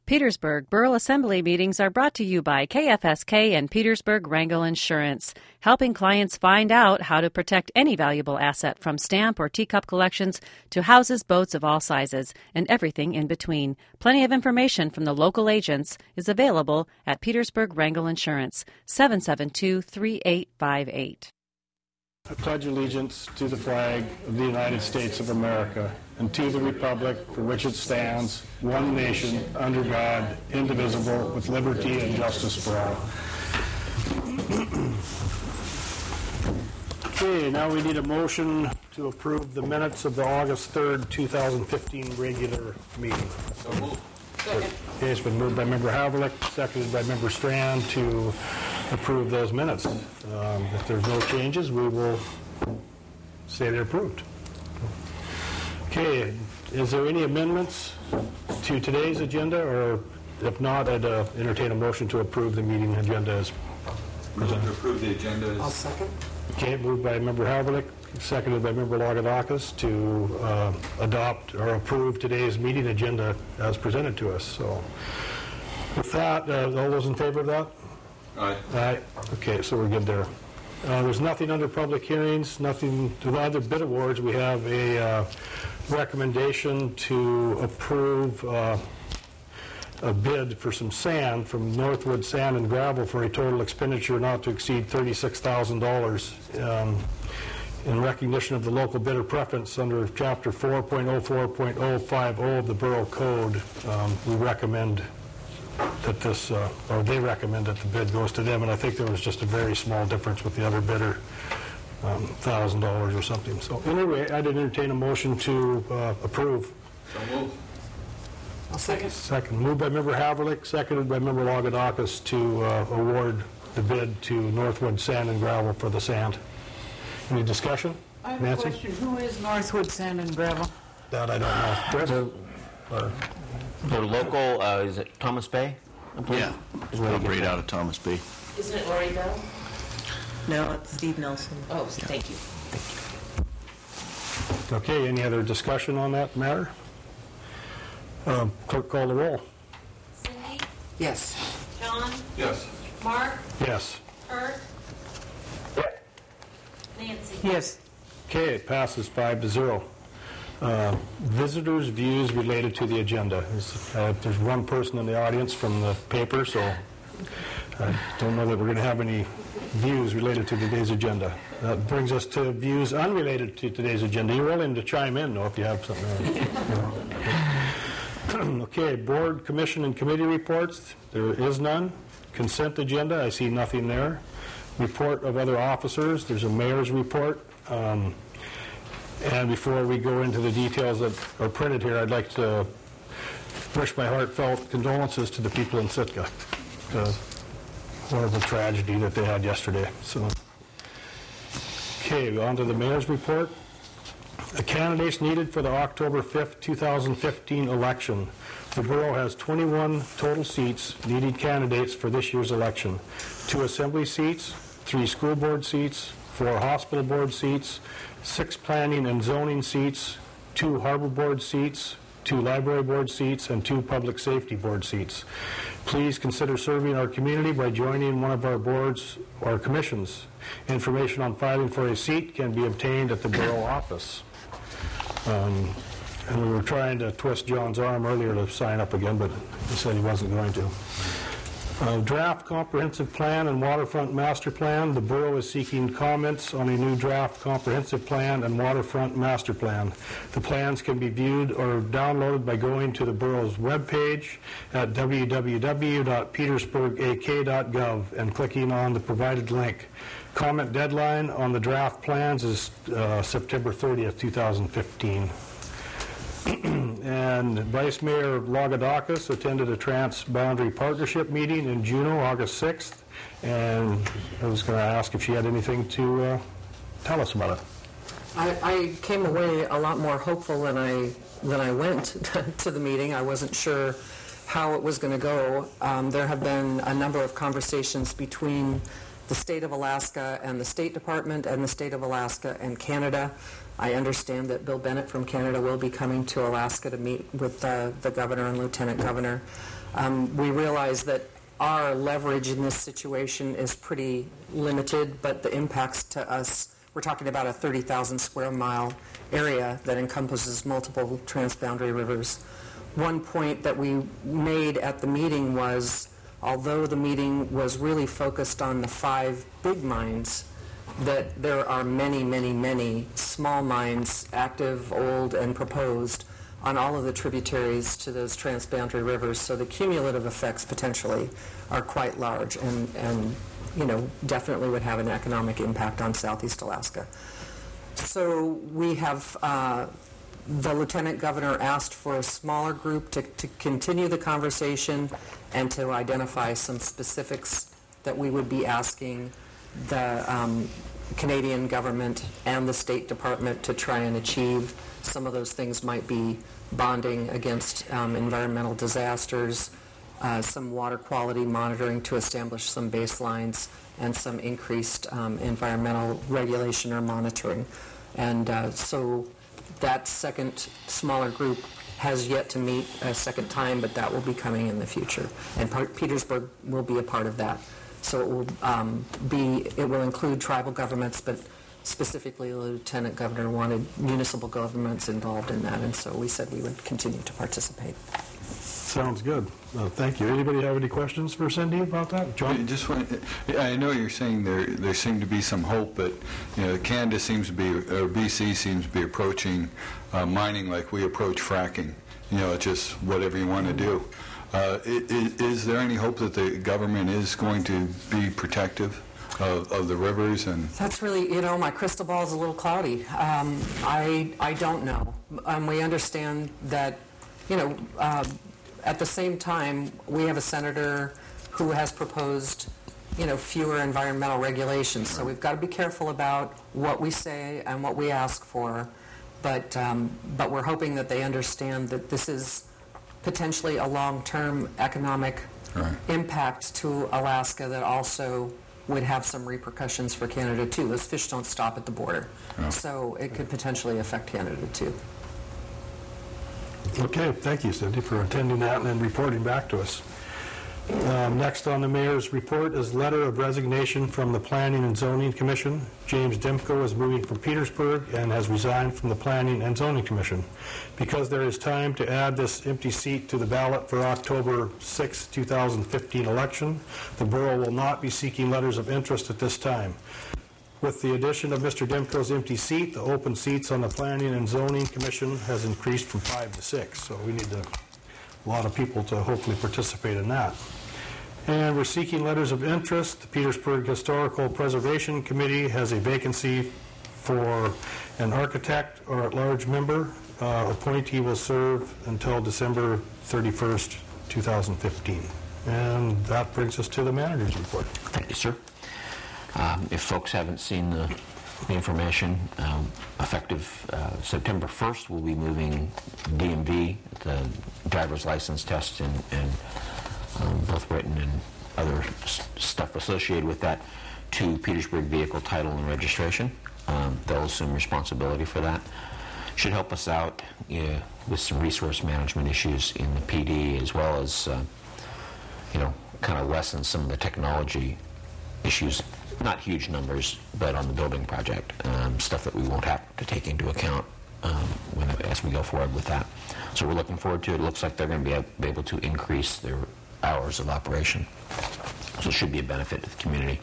Petersburg Borough Assembly meetings are brought to you by KFSK and Petersburg Wrangell Insurance, helping clients find out how to protect any valuable asset from stamp or teacup collections to houses, boats of all sizes, and everything in between. Plenty of information from the local agents is available at Petersburg Wrangell Insurance, 772-3858. I pledge allegiance to the flag of the United States of America and to the republic for which it stands, one nation, under God, indivisible, with liberty and justice for all. Okay, now we need a motion to approve the minutes of the August 3rd, 2015 regular meeting. So moved. Okay, it's been moved by Member Havlicek, seconded by Member Strand to approve those minutes. If there's no changes, we will say they're approved. Okay, is there any amendments to today's agenda, or if not, I'd entertain a motion to approve the meeting agenda as Motion to approve the agenda. I'll second. Okay, moved by Member Havlicek, seconded by Member Lagadakis to adopt or approve today's meeting agenda as presented to us. So with that, all those in favor of that? Aye. Aye. Okay, so we're good there. There's nothing under public hearings, nothing to the other bid awards. We have a recommendation to approve a bid for some sand from Northwood Sand and Gravel for a total expenditure not to exceed $36,000 in recognition of the local bidder preference under Chapter 4.04.050 of the Borough Code. We recommend that this, or they recommend that the bid goes to them, and I think there was just a very small difference with the other bidder, $1,000 or something. So anyway, I'd entertain a motion to approve. So moved. I'll second. Second, moved by Member Havlicek, seconded by Member Lagadakis to award the bid to Northwood Sand and Gravel for the sand. Any discussion? I have Nancy? a question. Who is Northwood Sand and Gravel? That I don't know. Chris? The local, is it Thomas Bay? I believe? Yeah, it's right out of Thomas Bay. Isn't it Lori Bell? No, it's Steve Nelson. Oh, thank you. Okay, any other discussion on that matter? Clerk, call the roll. Cindy? Yes. John? Yes. Mark? Yes. Kurt? Nancy? Yes. Okay, it passes 5-0. Visitors' views related to the agenda. There's one person in the audience from the paper, so I don't know that we're going to have any views related to today's agenda. That brings us to views unrelated to today's agenda. You're willing to chime in, though, if you have something. Okay, board, commission, and committee reports. There is none. Consent agenda, I see nothing there. Report of other officers, there's a mayor's report. And before we go into the details that are printed here, I'd like to wish my heartfelt condolences to the people in Sitka. The horrible tragedy that they had yesterday. So, okay, on to the mayor's report. The candidates needed for the October 5th, 2015 election. The borough has 21 total seats, needed candidates for this year's election. 2 assembly seats, 3 school board seats, 4 hospital board seats, 6 planning and zoning seats, 2 harbor board seats, 2 library board seats, and 2 public safety board seats. Please consider serving our community by joining one of our boards or commissions. Information on filing for a seat can be obtained at the borough office. And we were trying to twist John's arm earlier to sign up again, but he said he wasn't going to. Draft comprehensive plan and waterfront master plan. The borough is seeking comments on a new draft comprehensive plan and waterfront master plan. The plans can be viewed or downloaded by going to the borough's webpage at www.petersburgak.gov and clicking on the provided link. Comment deadline on the draft plans is September 30th, 2015. And Vice Mayor Lagadakis attended a Trans-Boundary Partnership meeting in Juneau, August 6th, and I was going to ask if she had anything to tell us about it. I came away a lot more hopeful than I went to the meeting. I wasn't sure how it was going to go. There have been a number of conversations between the state of Alaska and the State Department and the state of Alaska and Canada. I understand that Bill Bennett from Canada will be coming to Alaska to meet with the governor and lieutenant governor. We realize that our leverage in this situation is pretty limited, but the impacts to us, we're talking about a 30,000 square mile area that encompasses multiple transboundary rivers. One point that we made at the meeting was, although the meeting was really focused on the 5 big mines, that there are many, many, many small mines, active, old, and proposed, on all of the tributaries to those transboundary rivers. So the cumulative effects potentially are quite large and definitely would have an economic impact on Southeast Alaska. So we have, the Lieutenant Governor asked for a smaller group to continue the conversation and to identify some specifics that we would be asking the Canadian government and the State Department to try and achieve. Some of those things might be bonding against environmental disasters, some water quality monitoring to establish some baselines, and some increased environmental regulation or monitoring. And so that second smaller group has yet to meet a second time, but that will be coming in the future. And Petersburg will be a part of that. So it will include tribal governments, but specifically the Lieutenant Governor wanted municipal governments involved in that, and so we said we would continue to participate. Sounds good. Thank you. Anybody have any questions for Cindy about that? John? I know you're saying there seemed to be some hope, but Canada seems to be, or BC seems to be approaching mining like we approach fracking. It's just whatever you want to do. Is there any hope that the government is going to be protective of the rivers? And that's really, my crystal ball is a little cloudy. I don't know. We understand that, at the same time, we have a senator who has proposed, fewer environmental regulations. So we've got to be careful about what we say and what we ask for. But we're hoping that they understand that this is potentially a long-term economic impact to Alaska that also would have some repercussions for Canada too. Those fish don't stop at the border. So it could potentially affect Canada too. Okay, thank you, Cindy, for attending that and then reporting back to us. Next on the mayor's report is letter of resignation from the Planning and Zoning Commission. James Dimko is moving from Petersburg and has resigned from the Planning and Zoning Commission. Because there is time to add this empty seat to the ballot for October 6, 2015 election, the borough will not be seeking letters of interest at this time. With the addition of Mr. Dimko's empty seat, the open seats on the Planning and Zoning Commission has increased from 5 to 6, so we need a lot of people to hopefully participate in that. And we're seeking letters of interest. The Petersburg Historical Preservation Committee has a vacancy for an architect or at-large member. Appointee will serve until December 31st, 2015. And that brings us to the manager's report. Thank you, sir. If folks haven't seen the information, effective September 1st, we'll be moving DMV, the driver's license test, and both written and other stuff associated with that, to Petersburg Vehicle Title and Registration. They'll assume responsibility for that. Should help us out with some resource management issues in the PD, as well as, kind of lessen some of the technology issues. Not huge numbers, but on the building project, stuff that we won't have to take into account as we go forward with that. So we're looking forward to it. It looks like they're going to be able to increase their hours of operation. So it should be a benefit to the community.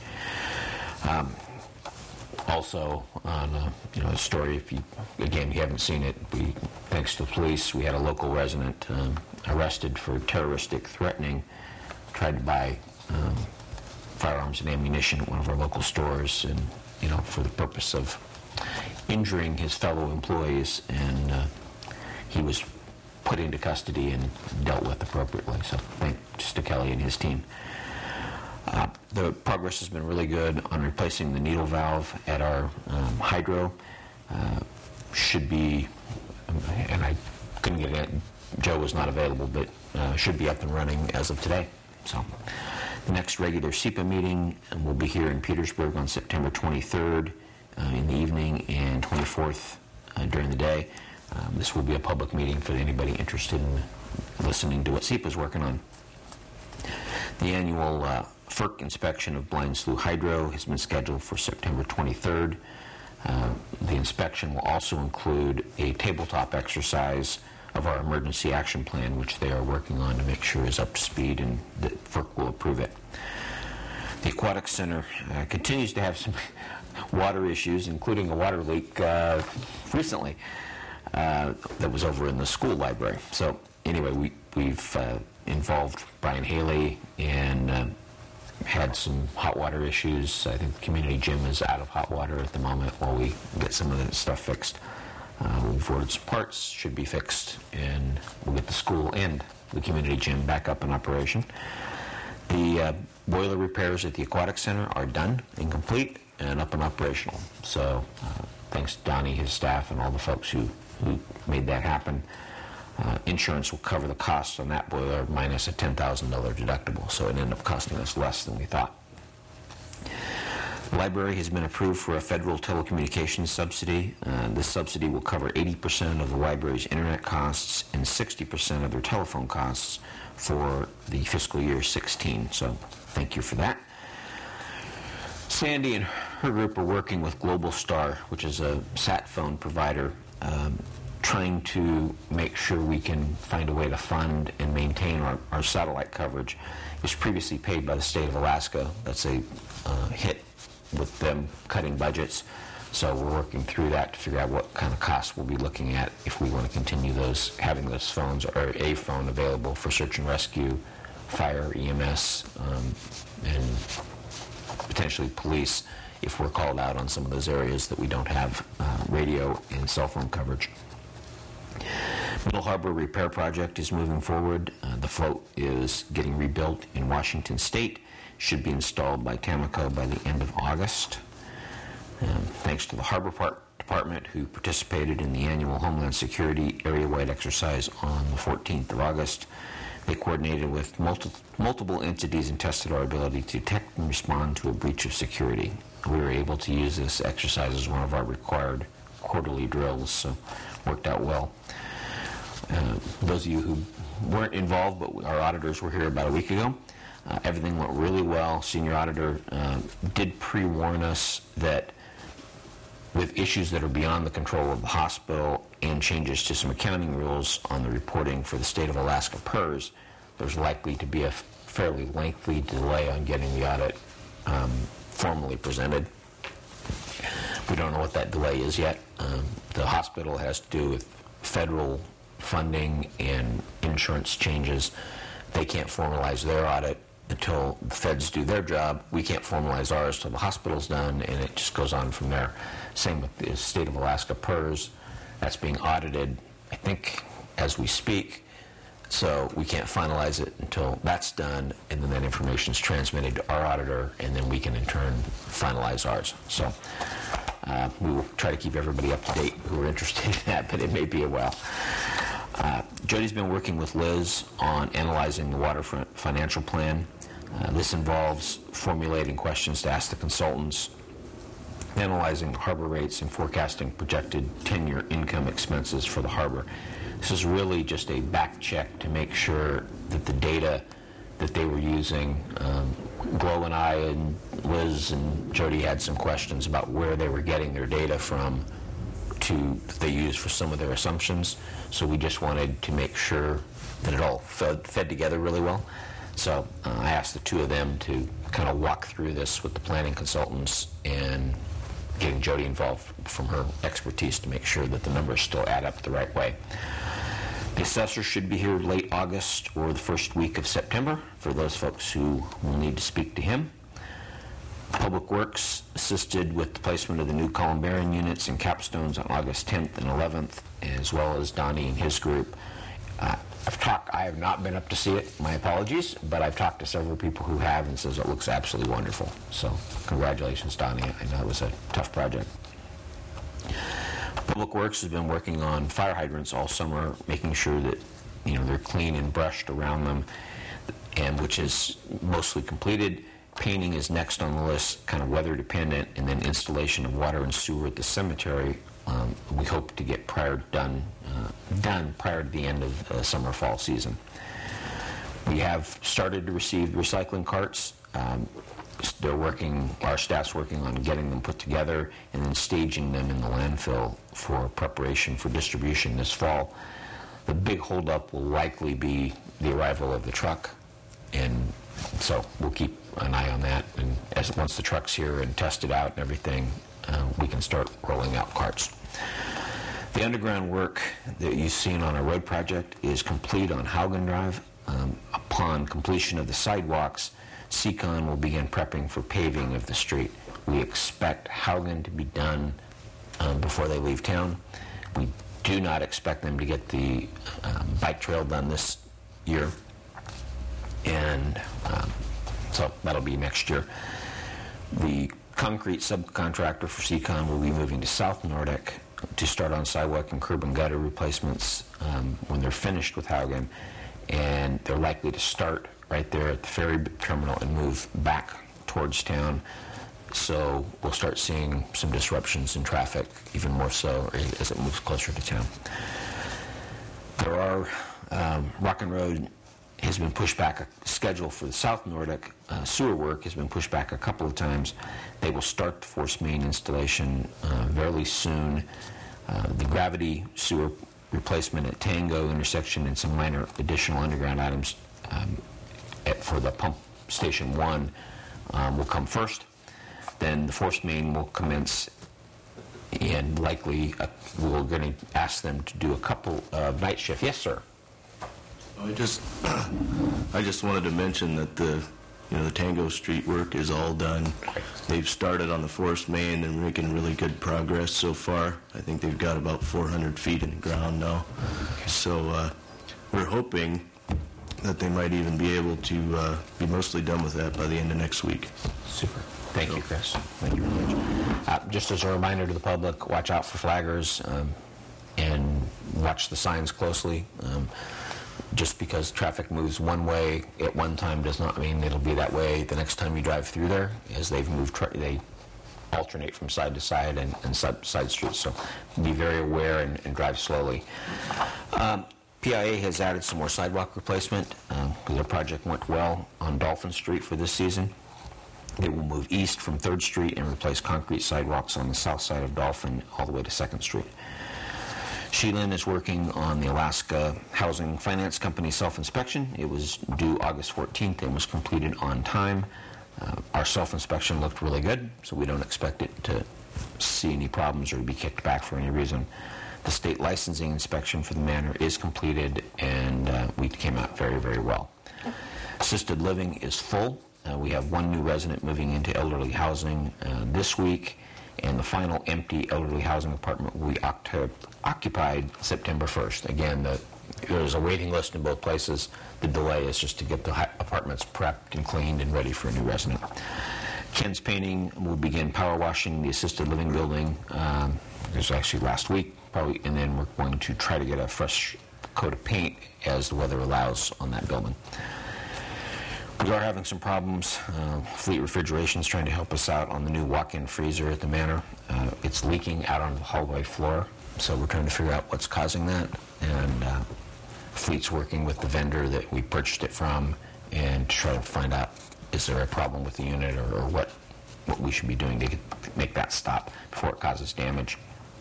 Also, on a story, if you haven't seen it, thanks to the police, we had a local resident arrested for terroristic threatening, tried to buy firearms and ammunition at one of our local stores, and for the purpose of injuring his fellow employees, and he was put into custody and dealt with appropriately. So thanks to Kelly and his team. The progress has been really good on replacing the needle valve at our hydro. Should be, and I couldn't get it, Joe was not available, but should be up and running as of today. So the next regular SEPA meeting will be here in Petersburg on September 23rd in the evening and 24th during the day. This will be a public meeting for anybody interested in listening to what SEPA is working on. The annual FERC inspection of Blind Slough Hydro has been scheduled for September 23rd. The inspection will also include a tabletop exercise of our emergency action plan, which they are working on to make sure is up to speed and that FERC will approve it. The Aquatic Center continues to have some water issues, including a water leak recently that was over in the school library. So anyway, we've involved Brian Haley and had some hot water issues. I think the community gym is out of hot water at the moment while we get some of that stuff fixed. We've ordered some parts, should be fixed, and we'll get the school and the community gym back up in operation. The boiler repairs at the Aquatic Center are done and complete and up and operational. So thanks to Donnie, his staff, and all the folks who made that happen. Insurance will cover the costs on that boiler minus a $10,000 deductible, so it ended up costing us less than we thought. The library has been approved for a federal telecommunications subsidy. This subsidy will cover 80% of the library's internet costs and 60% of their telephone costs for the fiscal year 16. So thank you for that. Sandy and her group are working with Global Star, which is a sat phone provider, trying to make sure we can find a way to fund and maintain our satellite coverage. It was previously paid by the state of Alaska. That's a hit with them cutting budgets. So we're working through that to figure out what kind of costs we'll be looking at if we want to continue having those phones or a phone available for search and rescue, fire, EMS, and potentially police if we're called out on some of those areas that we don't have radio and cell phone coverage. Middle Harbor repair project is moving forward. The float is getting rebuilt in Washington State. Should be installed by Tamco by the end of August. Thanks to the Harbor Department, who participated in the annual Homeland Security area-wide exercise on the 14th of August. They coordinated with multiple entities and tested our ability to detect and respond to a breach of security. We were able to use this exercise as one of our required quarterly drills, so worked out well. Those of you who weren't involved, but our auditors were here about a week ago, everything went really well. Senior auditor did pre-warn us that with issues that are beyond the control of the hospital and changes to some accounting rules on the reporting for the state of Alaska PERS, there's likely to be a fairly lengthy delay on getting the audit formally presented. We don't know what that delay is yet. The hospital has to do with federal funding and insurance changes. They can't formalize their audit until the feds do their job. We can't formalize ours till the hospital's done, and it just goes on from there. Same with the state of Alaska PERS. That's being audited, I think, as we speak. So we can't finalize it until that's done, and then that information is transmitted to our auditor, and then we can in turn finalize ours. So we will try to keep everybody up to date who are interested in that, but it may be a while. Jody's been working with Liz on analyzing the waterfront financial plan. This involves formulating questions to ask the consultants, analyzing harbor rates, and forecasting projected 10-year income expenses for the harbor. This is really just a back check to make sure that the data that they were using, Glo and I and Liz and Jody had some questions about where they were getting their data from that they used for some of their assumptions. So we just wanted to make sure that it all fed together really well. So I asked the two of them to kind of walk through this with the planning consultants and getting Jody involved from her expertise to make sure that the numbers still add up the right way. The assessor should be here late August or the first week of September for those folks who will need to speak to him. Public Works assisted with the placement of the new Columbarium units and capstones on August 10th and 11th, as well as Donnie and his group. I have not been up to see it, my apologies, but I've talked to several people who have and says it looks absolutely wonderful. So congratulations, Donnie. I know it was a tough project. Public Works has been working on fire hydrants all summer, making sure that they're clean and brushed around them, and which is mostly completed. Painting is next on the list, kind of weather dependent, and then installation of water and sewer at the cemetery. We hope to get done prior to the end of summer-fall season. We have started to receive recycling carts. Our staff's working on getting them put together and then staging them in the landfill for preparation for distribution this fall. The big holdup will likely be the arrival of the truck, and so we'll keep an eye on that. And once the truck's here and tested out and everything, we can start rolling out carts. The underground work that you've seen on our road project is complete on Haugen Drive. Upon completion of the sidewalks, Seacon will begin prepping for paving of the street. We expect Haugen to be done before they leave town. We do not expect them to get the bike trail done this year, and so that'll be next year. The concrete subcontractor for Seacon will be moving to South Nordic to start on sidewalk and curb and gutter replacements when they're finished with Haugen, and they're likely to start right there at the ferry terminal and move back towards town. So we'll start seeing some disruptions in traffic, even more so as it moves closer to town. There are, Rockin' Road has been pushed back. A schedule for the South Nordic sewer work has been pushed back a couple of times. They will start the force main installation fairly soon. The gravity sewer replacement at Tango intersection and some minor additional underground items for the pump station 1 will come first. Then the force main will commence, and likely we're going to ask them to do a couple of night shifts. Yes, sir. I just wanted to mention that the Tango Street work is all done. They've started on the force main and making really good progress so far. I think they've got about 400 feet in the ground now. So we're hoping that they might even be able to be mostly done with that by the end of next week. Super. Thank you, Chris. Thank you very much. Just as a reminder to the public, watch out for flaggers and watch the signs closely. Just because traffic moves one way at one time does not mean it'll be that way the next time you drive through there. As they've moved, they alternate from side to side and side streets. So be very aware and drive slowly. PIA has added some more sidewalk replacement because their project went well on Dolphin Street for this season. They will move east from 3rd Street and replace concrete sidewalks on the south side of Dolphin all the way to 2nd Street. Sheelin is working on the Alaska Housing Finance Company self-inspection. It was due August 14th and was completed on time. Our self-inspection looked really good, so we don't expect it to see any problems or to be kicked back for any reason. The state licensing inspection for the manor is completed, and we came out very, very well. Assisted living is full. We have one new resident moving into elderly housing this week, and the final empty elderly housing apartment will be occupied September 1st. Again, there's a waiting list in both places. The delay is just to get the apartments prepped and cleaned and ready for a new resident. Ken's Painting will begin power washing the assisted living building. It was actually last week, probably, and then we're going to try to get a fresh coat of paint as the weather allows on that building. We are having some problems. Fleet Refrigeration is trying to help us out on the new walk-in freezer at the manor. It's leaking out on the hallway floor, so we're trying to figure out what's causing that. And Fleet's working with the vendor that we purchased it from and to try to find out, is there a problem with the unit or what we should be doing to make that stop before it causes damage.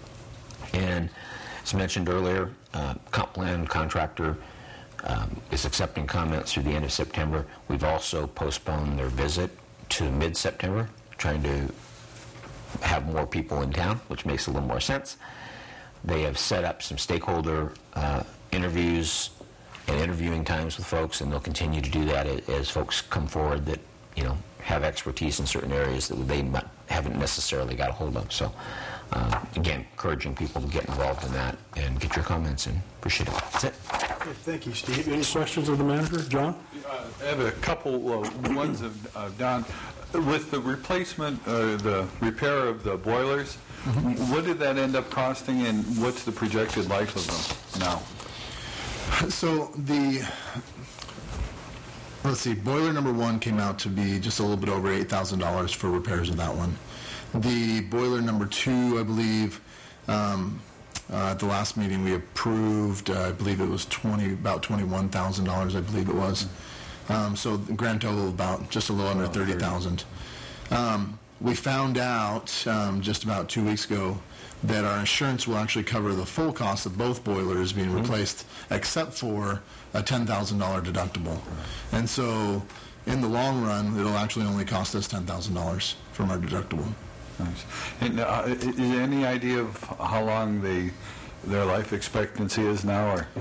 And as mentioned earlier, comp plan contractor is accepting comments through the end of September. We've also postponed their visit to mid-September, trying to have more people in town, which makes a little more sense. They have set up some stakeholder interviews and interviewing times with folks, and they'll continue to do that as folks come forward that have expertise in certain areas that they haven't necessarily got a hold of. So again, encouraging people to get involved in that and get your comments in. Appreciate it. That's it. Okay, thank you, Steve. Any questions of the manager? John? I have a couple ones of Don. With the replacement, the repair of the boilers, what did that end up costing, and what's the projected life of them now? So let's see, boiler number 1 came out to be just a little bit over $8,000 for repairs of that one. The boiler number 2, I believe, at the last meeting we approved, I believe it was about $21,000, I believe it was. So the grand total of about just a little under 30,000. We found out just about 2 weeks ago that our insurance will actually cover the full cost of both boilers being replaced, except for a $10,000 deductible. And so in the long run, it'll actually only cost us $10,000 from our deductible. Nice. And is there any idea of how long their life expectancy is now? Or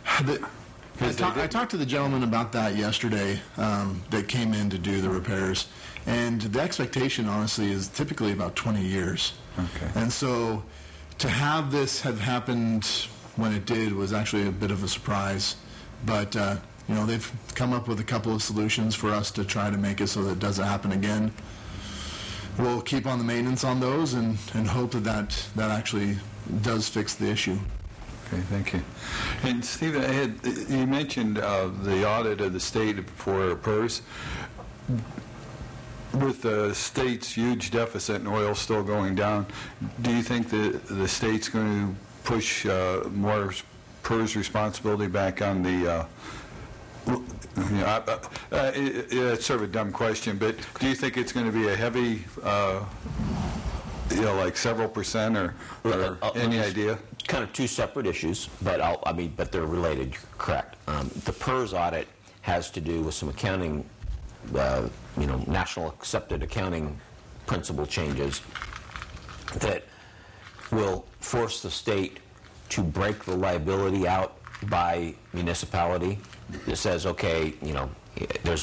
I talked to the gentleman about that yesterday that came in to do the repairs, and the expectation, honestly, is typically about 20 years. Okay. And so to have this have happened when it did was actually a bit of a surprise. But, they've come up with a couple of solutions for us to try to make it so that it doesn't happen again. We'll keep on the maintenance on those and hope that actually does fix the issue. Okay, thank you. And Steve, you mentioned the audit of the state for PERS. With the state's huge deficit and oil still going down, do you think the state's going to push more PERS responsibility back on the it's sort of a dumb question, but do you think it's going to be a heavy, like several percent, or any idea? Kind of two separate issues, but but they're related. You're correct. The PERS audit has to do with some accounting, national accepted accounting principle changes that will force the state to break the liability out by municipality. It says, okay, there's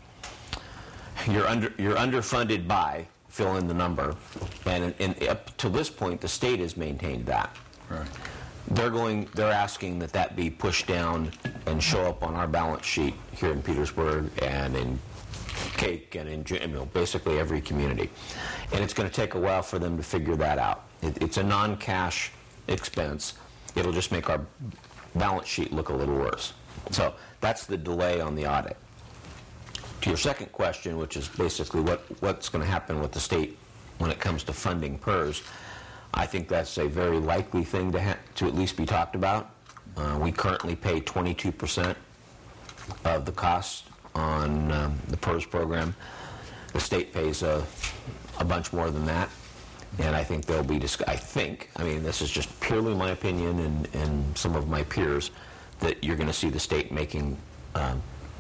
you're underfunded by, fill in the number, and up to this point, the state has maintained that. Right. They're asking that be pushed down and show up on our balance sheet here in Petersburg and in Cake and in basically every community, and it's going to take a while for them to figure that out. It's a non-cash expense. It'll just make our balance sheet look a little worse. So that's the delay on the audit. To your second question, which is basically what's going to happen with the state when it comes to funding PERS, I think that's a very likely thing to at least be talked about. We currently pay 22% of the cost on the PERS program. The state pays a bunch more than that. And I think there'll be, this is just purely my opinion and some of my peers, that you're going to see the state making, at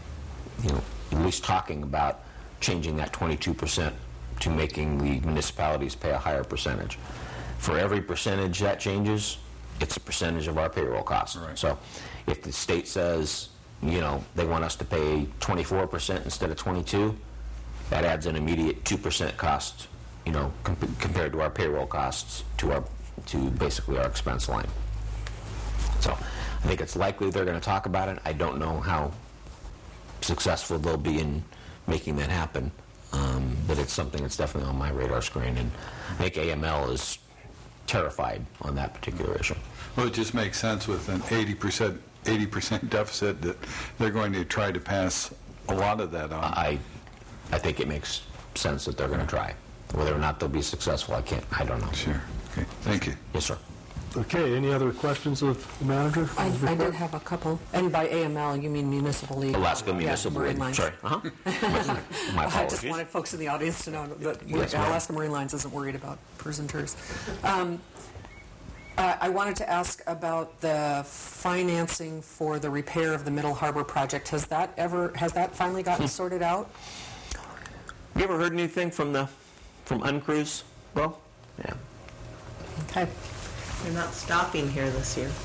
least talking about changing that 22% to making the municipalities pay a higher percentage. For every percentage that changes, it's a percentage of our payroll costs. Right. So if the state says, they want us to pay 24% instead of 22%, that adds an immediate 2% cost, compared to our payroll costs to basically our expense line. So I think it's likely they're going to talk about it. I don't know how successful they'll be in making that happen, but it's something that's definitely on my radar screen, and I think AML is terrified on that particular issue. Well, it just makes sense with an 80% deficit that they're going to try to pass a lot of that on. I think it makes sense that they're going to try. Whether or not they'll be successful, I don't know. Sure. Okay. Thank you. Yes, sir. Okay, any other questions of the manager? I did have a couple. And by AML, you mean Municipal League? Alaska Municipal Marine League. Lines. Sorry. My I apologies. just wanted folks in the audience to know that Yes, ma'am. Alaska Marine Lines isn't worried about PERS and TERS. I wanted to ask about the financing for the repair of the Middle Harbor project. Has that finally gotten sorted out? You ever heard anything from Uncruise? Well, yeah. Okay. They're not stopping here this year.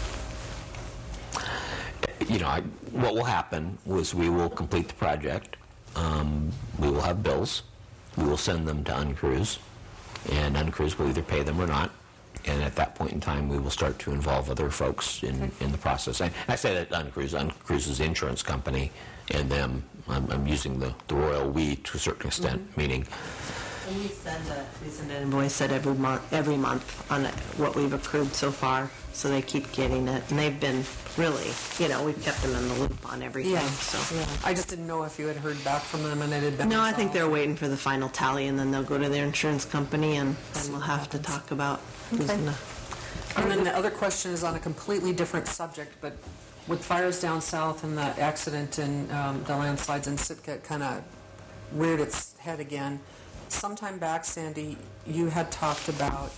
What will happen was we will complete the project. We will have bills. We will send them to Uncruise, and Uncruise will either pay them or not. And at that point in time, we will start to involve other folks in the process. I say that Uncruise's insurance company and them. I'm using the royal we to a certain extent, meaning. And we send an invoice every month on what we've accrued so far, so they keep getting it. And they've been really, we've kept them in the loop on everything. Yeah. So. Yeah. I just didn't know if you had heard back from them and it had been No, I think resolved. they're waiting for the final tally, and then they'll go to their insurance company, and then we'll have to talk about who's Okay. going to. And then the other question is on a completely different subject, but with fires down south and the accident and the landslides in Sitka kind of reared its head again. Sometime back, Sandy, you had talked about,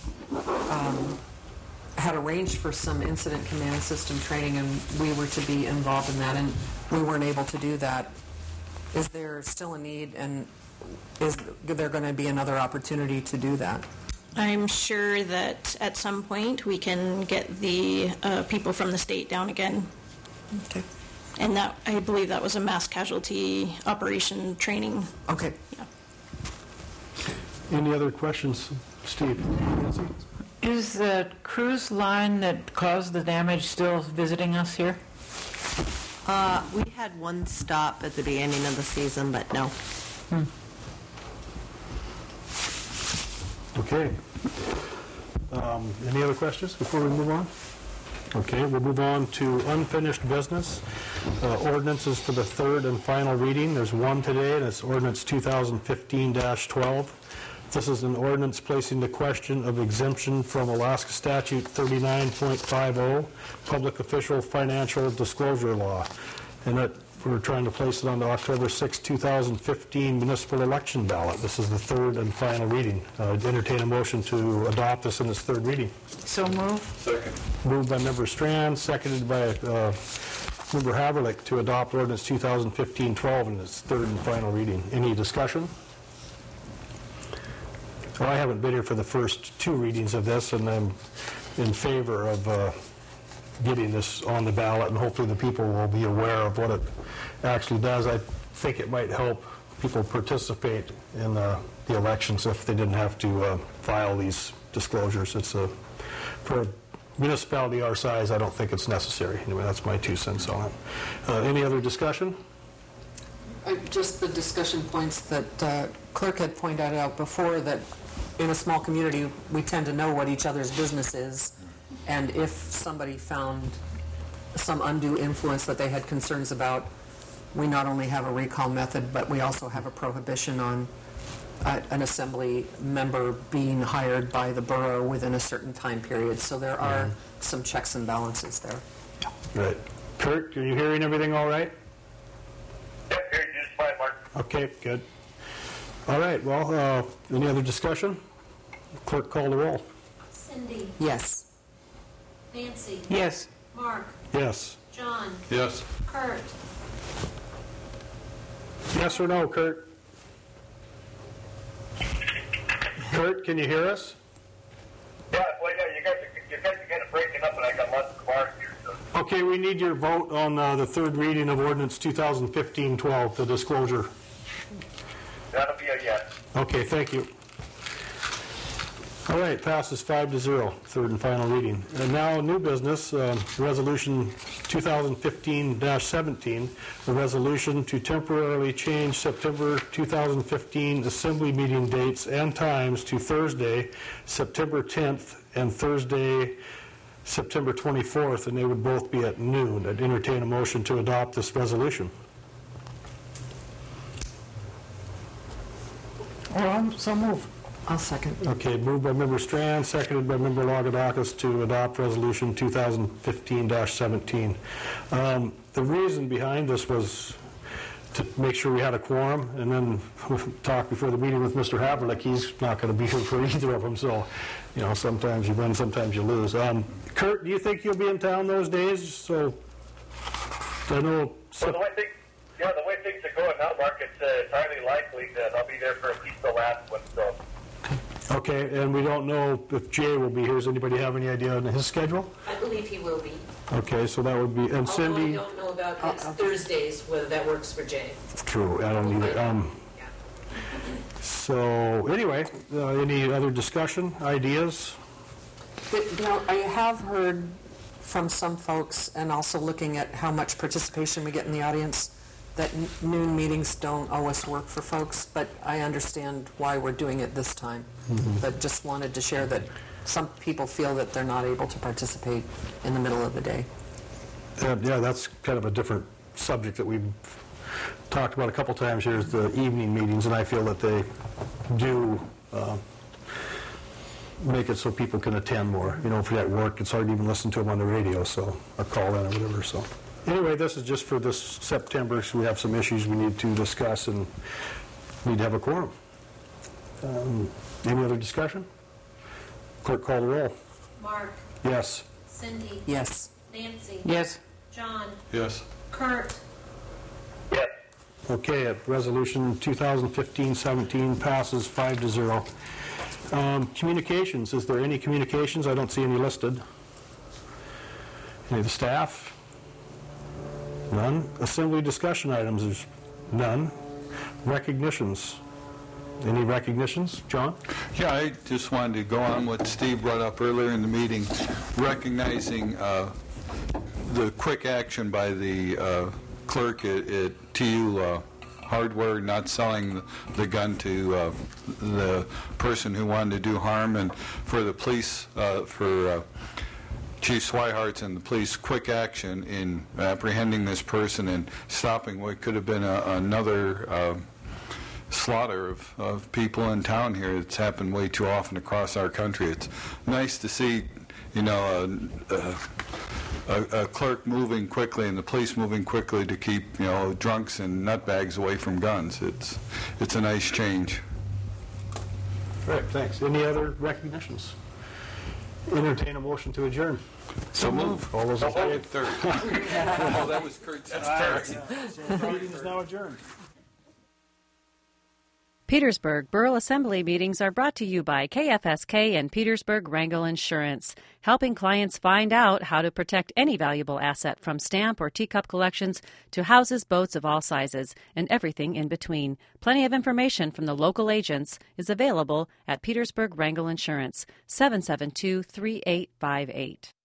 had arranged for some incident command system training, and we were to be involved in that, and we weren't able to do that. Is there still a need, and is there going to be another opportunity to do that? I'm sure that at some point we can get the people from the state down again. Okay. And that, I believe that was a mass casualty operation training. Okay. Yeah. Any other questions, Steve? Nancy? Is the cruise line that caused the damage still visiting us here? We had one stop at the beginning of the season, but no. Okay. Any other questions before we move on? Okay, we'll move on to unfinished business. Ordinances for the third and final reading. There's one today, and it's ordinance 2015-12. This is an ordinance placing the question of exemption from Alaska Statute 39.50, Public Official Financial Disclosure Law. And that we're trying to place it on the October 6, 2015 municipal election ballot. This is the third and final reading. I'd entertain a motion to adopt this in its third reading. So move. Second. Moved by Member Strand, seconded by Member Haverlick to adopt ordinance 2015-12 in its third and final reading. Any discussion? Well, I haven't been here for the first two readings of this, and I'm in favor of getting this on the ballot, and hopefully the people will be aware of what it actually does. I think it might help people participate in the elections if they didn't have to file these disclosures. It's for a municipality our size, I don't think it's necessary. Anyway, that's my 2 cents on it. Any other discussion? Just the discussion points that Clerk had pointed out before, that in a small community, we tend to know what each other's business is, and if somebody found some undue influence that they had concerns about, we not only have a recall method, but we also have a prohibition on an assembly member being hired by the borough within a certain time period. So there are some checks and balances there. Right. Kurt, are you hearing everything all right? Yep, hearing you just fine, Mark. Okay, good. All right, well, any other discussion? Clerk, call the roll. Cindy, Yes. Nancy, Yes. Mark, Yes. John, Yes. Kurt. Yes or no, Kurt? Kurt, can you hear us? Yeah, well, yeah, you guys are kind of breaking up, and I got lots of bars here. So. Okay, we need your vote on the third reading of ordinance 2015-12, the disclosure. That'll be a yes. Okay, thank you. All right, passes 5-0, third and final reading. And now new business, resolution 2015-17, the resolution to temporarily change September 2015 assembly meeting dates and times to Thursday, September 10th, and Thursday, September 24th, and they would both be at noon. I'd entertain a motion to adopt this resolution. So move. I'll second. Okay, moved by Member Strand, seconded by Member Lagodakis to adopt Resolution 2015-17. The reason behind this was to make sure we had a quorum, and then talk before the meeting with Mr. Haverlick. He's not going to be here for either of them, so, you know, sometimes you win, sometimes you lose. Kurt, do you think you'll be in town those days? So, I know... Well, the way things are going now, Mark, it's highly likely that I'll be there for at least the last one, so... Okay, and we don't know if Jay will be here. Does anybody have any idea on his schedule? I believe he will be. Okay, so that would be, and Cindy... Although I don't know about his Thursdays, whether that works for Jay. True, I don't either. So, anyway, any other discussion, ideas? Now, I have heard from some folks, and also looking at how much participation we get in the audience, that noon meetings don't always work for folks, but I understand why we're doing it this time. But just wanted to share that some people feel that they're not able to participate in the middle of the day. Yeah, that's kind of a different subject that we've talked about a couple times here, is the evening meetings, and I feel that they do make it so people can attend more. You know, if you're at work, it's hard to even listen to them on the radio, so, or call in or whatever, so. Anyway, this is just for this September, so we have some issues we need to discuss and need to have a quorum. Any other discussion? Clerk, call the roll. Mark, Yes. Cindy, Yes. Nancy, Yes. John, Yes. Kurt, Yes. Okay, resolution 2015-17 passes 5-0. Communications, is there any communications? I don't see any listed. Any of the staff? None. Assembly discussion items, there's none. Recognitions. Any recognitions? John? Yeah, I just wanted to go on what Steve brought up earlier in the meeting, recognizing the quick action by the clerk at TU Hardware, not selling the gun to the person who wanted to do harm, and for the police, for Chief Swihart's and the police quick action in apprehending this person and stopping what could have been another slaughter of people in town here. It's happened way too often across our country. It's nice to see, you know, a clerk moving quickly and the police moving quickly to keep, you know, drunks and nutbags away from guns. It's a nice change. All right, thanks. Any other recognitions? Entertain a motion to adjourn. So move. All those in favor? Third. Oh, that was Kurt's. That's Meeting is now adjourned. Petersburg Borough Assembly meetings are brought to you by KFSK and Petersburg Wrangell Insurance, helping clients find out how to protect any valuable asset from stamp or teacup collections to houses, boats of all sizes, and everything in between. Plenty of information from the local agents is available at Petersburg Wrangell Insurance, 772-3858.